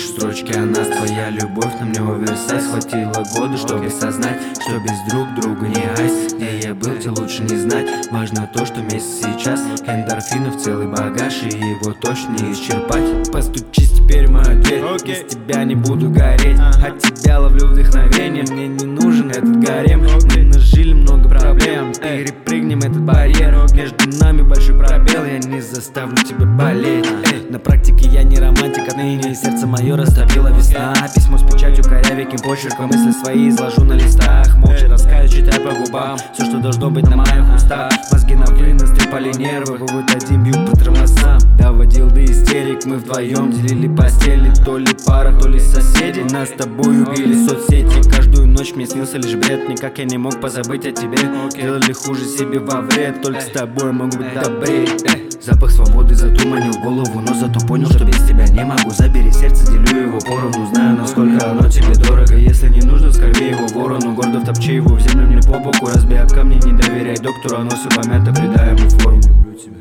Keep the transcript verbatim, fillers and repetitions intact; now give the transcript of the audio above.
пишу строчки о нас. Твоя любовь на мне оверсайз. Хватило года, чтобы осознать, что без друг друга не айс. Где я был, тебе лучше не знать. Важно то, что вместе сейчас. Эндорфинов целый багаж, и его точно не исчерпать. Постучись теперь в мою дверь, okay. Без тебя не буду гореть, uh-huh. От тебя ловлю вдохновение. Мне не нужен этот гарем, okay. Мы нажили много проблем, hey. Перепрыгнем этот барьер, okay. Между нами большой пробел, я не заставлю тебя болеть, hey. На практике я не романтик, отныне сердце мое растопила весна. Письмо с печатью корявеньким почерком, мысли свои изложу на листах. Молча раскаю, читаю по губам все, что должно быть на моих устах. Мозги на вынос, трепали нервы, вывод один бью по тормозам. Доводил до истерик, мы вдвоем делили постели. То ли пара, то ли соседи. Нас с тобой убили соцсети. Каждую ночь мне снился лишь бред. Никак я не мог позабыть о тебе. Делали хуже себе во вред. Только с тобой могу быть добрее. Запах свободы затуманил голову, но зато понял, что без тебя не могу. Забери сердце, делю его поровну. Знаю, насколько оно тебе дорого. Если не нужно, скорби его ворону. Гордо втопчи его в землю мне по боку. Разбей об камни, не доверяй доктору. Оно все помято, придай ему форму. Люблю тебя.